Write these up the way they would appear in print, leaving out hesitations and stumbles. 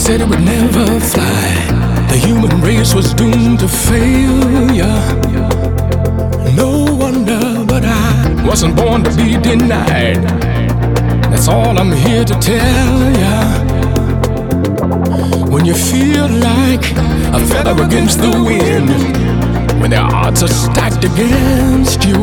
said it would never fly. The human race was doomed to failure. No wonder, but I wasn't born to be denied. That's all I'm here to tell ya. When you feel like a feather against the wind, when the odds are stacked against you,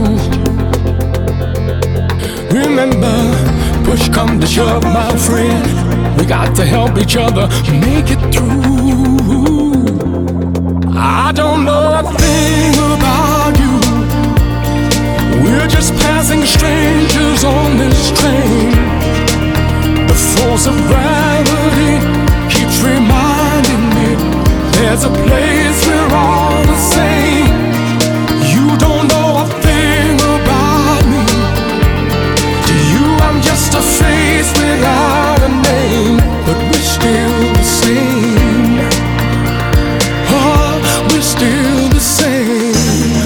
remember, push come to shove, my friend, we got to help each other make it through. I don't know a thing about you. We're just passing strangers on this train. The force of gravity keeps reminding me there's a place we're all the same. You don't know a thing about me. To you I'm just a face without a name, but we're still the same. Oh, we're still the same.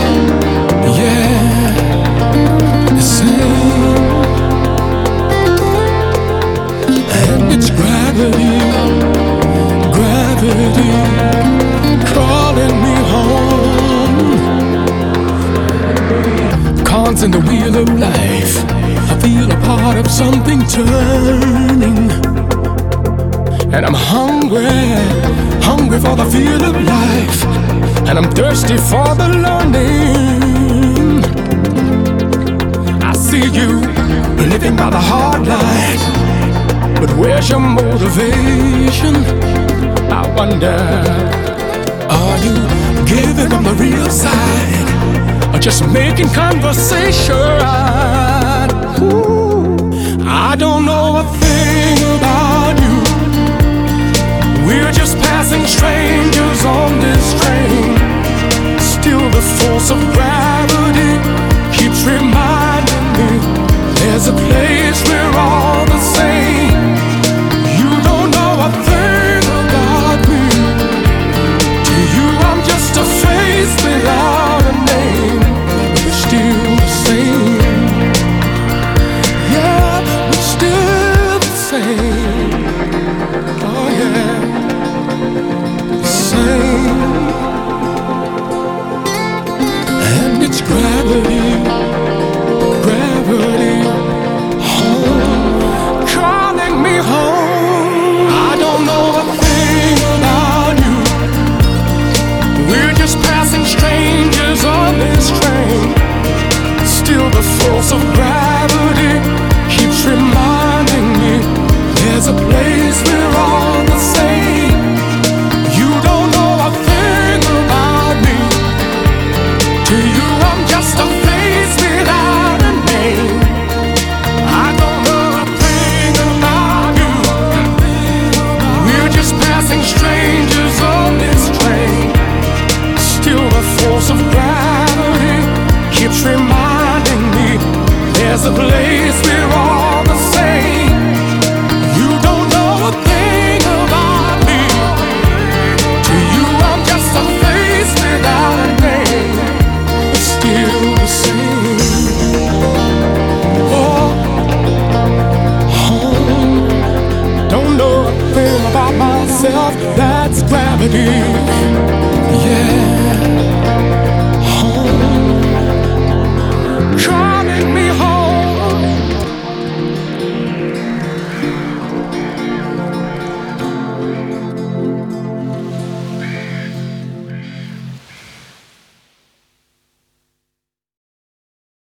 Yeah, the same. And it's gravity, gravity calling me home. Cons in the wheel of life, I feel a part of something turning. And I'm hungry, hungry for the feel of life. And I'm thirsty for the learning. I see you living by the hard life, but where's your motivation? I wonder, are you giving up the real side, or just making conversation? Ooh, I don't know a thing about you. We're just passing strangers on this train. Still the force of gravity keeps reminding me there's a place we're all the same. You don't know a thing about me. To you I'm just a face without a name. We're still the same. Yeah, we're still the same. Oh yeah, the same. And it's gravity, gravity, home, calling me home. I don't know a thing about you. We're just passing strangers on this train. Still the force of gravity keeps reminding me there's a place we're all the same. You don't know a thing about me. To you I'm just a face without a name. I don't know a thing about you. We're just passing strangers on this train. Still the force of gravity keeps reminding me there's a place we're all the same. You don't know a thing about me. To you I'm just a face without a name, but still the same. Oh, home. Don't know a thing about myself. That's gravity.